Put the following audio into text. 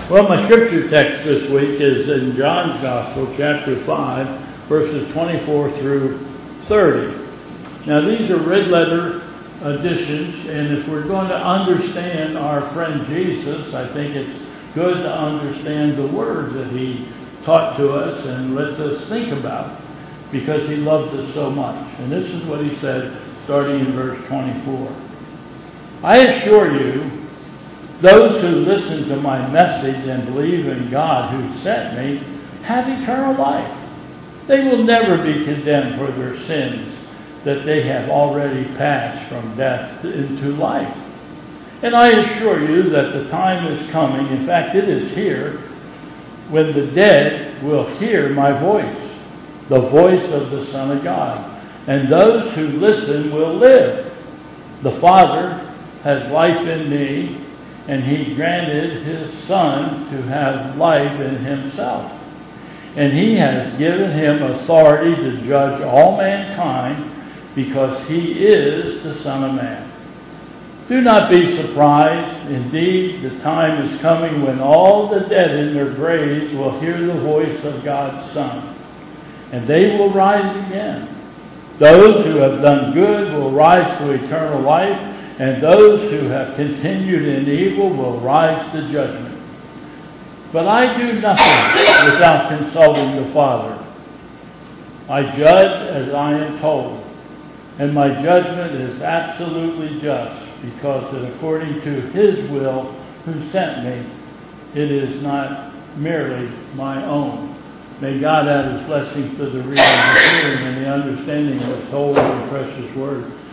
Well, my scripture text this week is in John's Gospel, chapter 5, verses 24 through 30. Now, these are red letter editions, and if we're going to understand our friend Jesus, I think it's good to understand the word that he taught to us and lets us think about, because he loved us so much. And this is what he said, starting in verse 24. I assure you, those who listen to my message and believe in God who sent me have eternal life. They will never be condemned for their sins, that they have already passed from death into life. And I assure you that the time is coming, in fact it is here, when the dead will hear my voice, the voice of the Son of God. And those who listen will live. The Father has life in me, and he granted his Son to have life in himself. And he has given him authority to judge all mankind, because he is the Son of Man. Do not be surprised. Indeed, the time is coming when all the dead in their graves will hear the voice of God's Son, and they will rise again. Those who have done good will rise to eternal life, and those who have continued in evil will rise to judgment. But I do nothing without consulting the Father. I judge as I am told, and my judgment is absolutely just, because that according to his will who sent me, it is not merely my own. May God add his blessings to the reading, the hearing, and the understanding of his holy and precious word.